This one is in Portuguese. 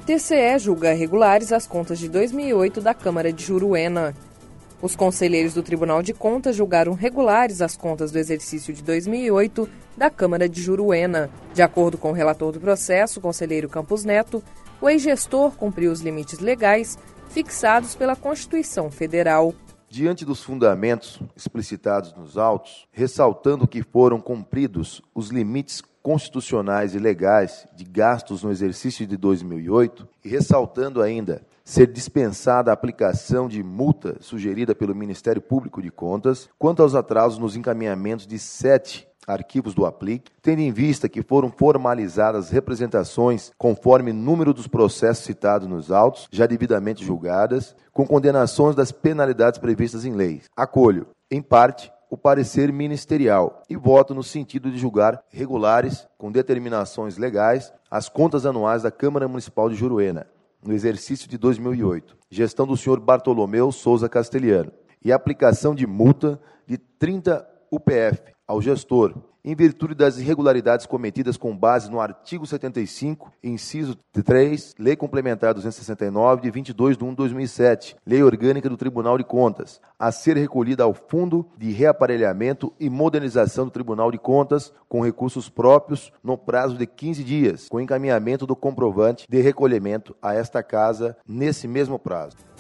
TCE julga regulares as contas de 2008 da Câmara de Juruena. Os conselheiros do Tribunal de Contas julgaram regulares as contas do exercício de 2008 da Câmara de Juruena. De acordo com o relator do processo, o conselheiro Campos Neto, o ex-gestor cumpriu os limites legais fixados pela Constituição Federal. Diante dos fundamentos explicitados nos autos, ressaltando que foram cumpridos os limites constitucionais e legais de gastos no exercício de 2008 e ressaltando ainda ser dispensada a aplicação de multa sugerida pelo Ministério Público de Contas quanto aos atrasos nos encaminhamentos de 7 arquivos do Aplic, tendo em vista que foram formalizadas representações conforme número dos processos citados nos autos, já devidamente julgadas, com condenações das penalidades previstas em leis. Acolho, em parte, o parecer ministerial e voto no sentido de julgar regulares, com determinações legais, as contas anuais da Câmara Municipal de Juruena, no exercício de 2008, gestão do senhor Bartolomeu Souza Castelhano, e aplicação de multa de 30 UPF ao gestor, em virtude das irregularidades cometidas com base no artigo 75, inciso 3, Lei Complementar 269, de 22/1/2007, Lei Orgânica do Tribunal de Contas, a ser recolhida ao Fundo de Reaparelhamento e Modernização do Tribunal de Contas, com recursos próprios, no prazo de 15 dias, com encaminhamento do comprovante de recolhimento a esta casa nesse mesmo prazo.